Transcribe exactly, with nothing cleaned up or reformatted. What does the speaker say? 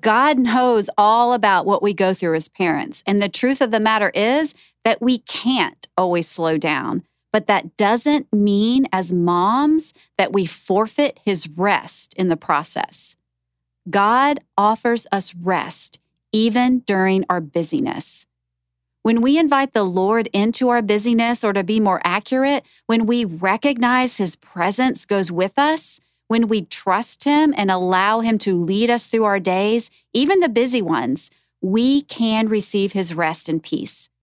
God knows all about what we go through as parents. And the truth of the matter is that we can't always slow down. But that doesn't mean as moms that we forfeit his rest in the process. God offers us rest even during our busyness. When we invite the Lord into our busyness, or to be more accurate, when we recognize his presence goes with us, when we trust him and allow him to lead us through our days, even the busy ones, we can receive his rest and peace.